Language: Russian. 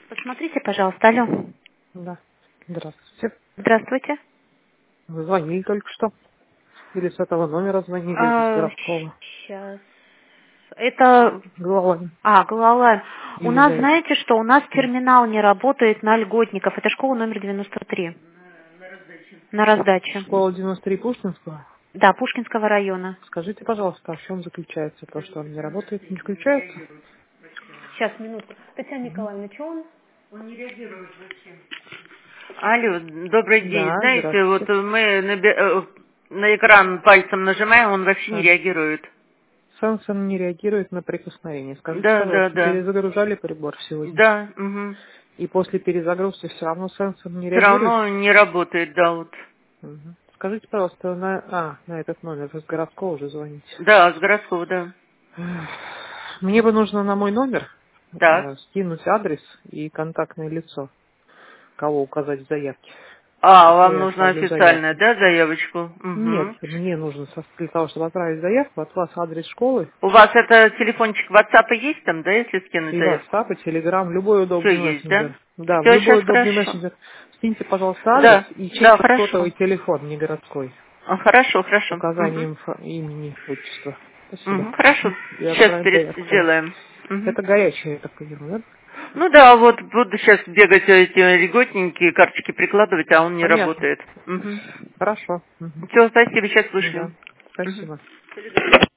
Посмотрите, пожалуйста. Алло. Да. Здравствуйте. Здравствуйте. Вы звонили только что? Или с этого номера звонили, из городского? Сейчас. Это... Головами. Гололайн. У Или нас, Зайцев. знаете что, у нас терминал не работает на льготников. Это школа номер 93. На раздаче. Школа 93 Пушкинского. Да, Пушкинского района. Скажите, пожалуйста, в чем заключается то, что он не работает, не включается? Сейчас, минутку. Татьяна Мгм. Николаевна, что он? Алло, добрый Да, день. Знаете, вот здравствуйте. мы на экран пальцем нажимаем, он вообще не А. реагирует. Сенсор не реагирует на прикосновение. Скажите, Да, да, пожалуйста, да. перезагружали прибор сегодня? Да, угу. И после перезагрузки все равно сенсор не Все реагирует? равно не работает, да, вот. Мгм. Скажите, пожалуйста, на этот номер вы с городского уже звоните. Да, с городского, да. Мне бы нужно на мой номер Так. скинуть адрес и контактное лицо, кого указать в заявке. А, Если вам я нужно оставлю официально, заявку. да, заявочку? Нет, Угу. мне нужно для того, чтобы отправить заявку, от вас адрес школы У вас это телефончик WhatsApp есть там, да, если скинуть и заявку? WhatsApp, и Telegram, любой Все удобный есть, да? мессенджер. Да, в Все, любой сейчас удобный хорошо. мессенджер. Скиньте, пожалуйста, адрес Да, и да, чей-то хорошо. сотовый телефон, не городской, Хорошо, с хорошо. Угу. указанием имени, отчества. Спасибо. Угу, хорошо. И Сейчас отправим заявку. сделаем. Угу. Это горячее, я так понимаю, да? Ну да, вот буду сейчас бегать эти льготненькие карточки прикладывать, а он не Понятно. работает. Угу. Хорошо. Мгм. Все, спасибо, сейчас Да. вышлю. Угу. Спасибо.